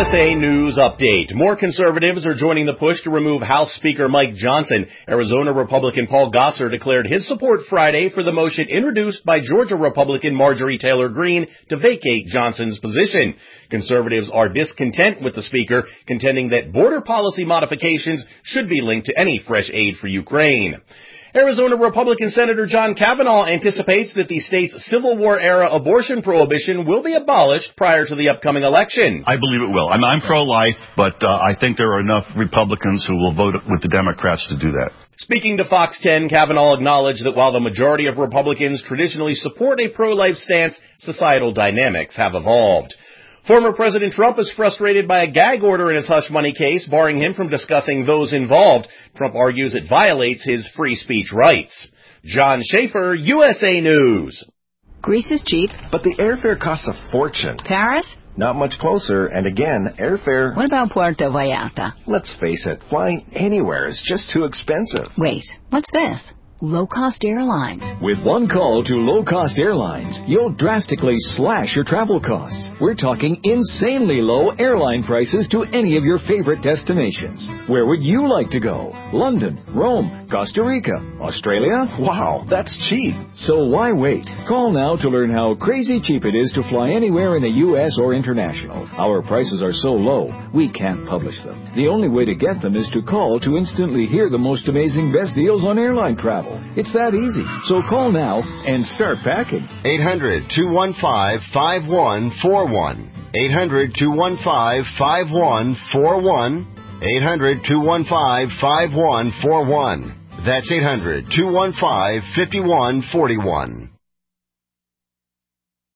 USA News Update. More conservatives are joining the push to remove House Speaker Mike Johnson. Arizona Republican Paul Gosar declared his support Friday for the motion introduced by Georgia Republican Marjorie Taylor Greene to vacate Johnson's position. Conservatives are discontent with the speaker, contending that border policy modifications should be linked to any fresh aid for Ukraine. Arizona Republican Senator John Kavanaugh anticipates that the state's Civil War-era abortion prohibition will be abolished prior to the upcoming election. I believe it will. I'm pro-life, but I think there are enough Republicans who will vote with the Democrats to do that. Speaking to Fox 10, Kavanaugh acknowledged that while the majority of Republicans traditionally support a pro-life stance, societal dynamics have evolved. Former President Trump is frustrated by a gag order in his hush money case, barring him from discussing those involved. Trump argues it violates his free speech rights. John Schaefer, USA News. Greece is cheap. But the airfare costs a fortune. Paris? Not much closer, and again, airfare... What about Puerto Vallarta? Let's face it, flying anywhere is just too expensive. Wait, what's this? Low-cost airlines. With one call to low-cost airlines, you'll drastically slash your travel costs. We're talking insanely low airline prices to any of your favorite destinations. Where would you like to go? London, Rome, Costa Rica, Australia? Wow, that's cheap. So why wait? Call now to learn how crazy cheap it is to fly anywhere in the U.S. or international. Our prices are so low, we can't publish them. The only way to get them is to call to instantly hear the most amazing best deals on airline travel. It's that easy. So call now and start packing. 800-215-5141. 800-215-5141. 800-215-5141. That's 800-215-5141.